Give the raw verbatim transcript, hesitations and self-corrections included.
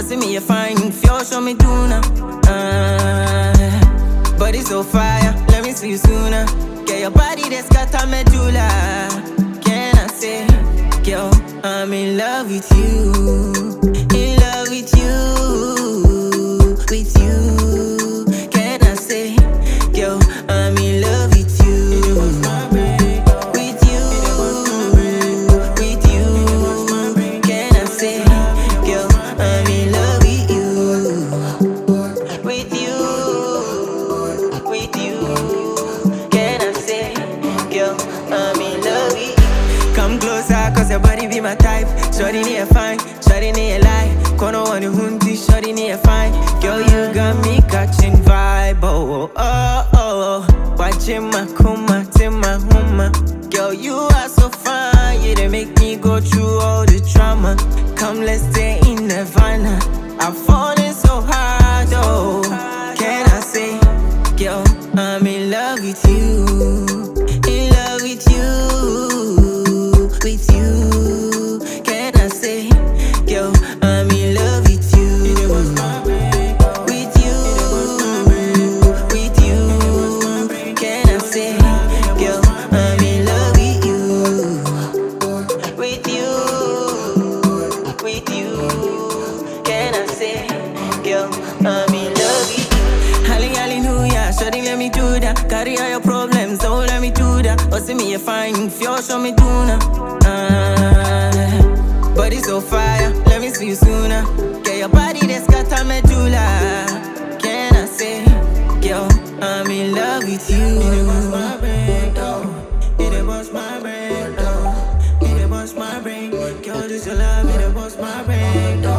see me, you fine, feel show me do now. Uh, body so fire, let me see you sooner. Get your body that's got a medulla. Can I say, girl, I'm in love with you. In love with you, with you. Can I say, girl, I'm in love with you. With you, with you. Can I say, girl, I'm in love with you. With you, with you. Can I say, girl, I'm in love with you. Come closer, cause your body be my type. Shorty need a fine, shorty need a lie. Kono wani hunti, shorty need a fine. Girl, you got me catching vibe. Oh, oh, oh, oh. Watching my kuma, tima, huma. Girl, you are so fine. You they make me go through all the trauma. Come, let's stay in Nirvana. I'm falling so hard, oh. Can I say, girl, I'm in love with you. In love with you, with you. Can I say, girl, I'm in love with you. With you, with you. Can I say, girl, I'm in love with you. With you, with you. Can I say, girl, I'm in love with you. Holly, hallelujah, shawty, let me do that. Carry all your problems, don't let me do that. Or see me, you fine, feel show me do now. Uh, body so fire, let me see you sooner. Get your body that's got a medulla. Can I say, girl, I'm in love with you. It bust my brain, though. It bust my brain, though. It bust my brain. Girl, just your love, it bust my brain, though.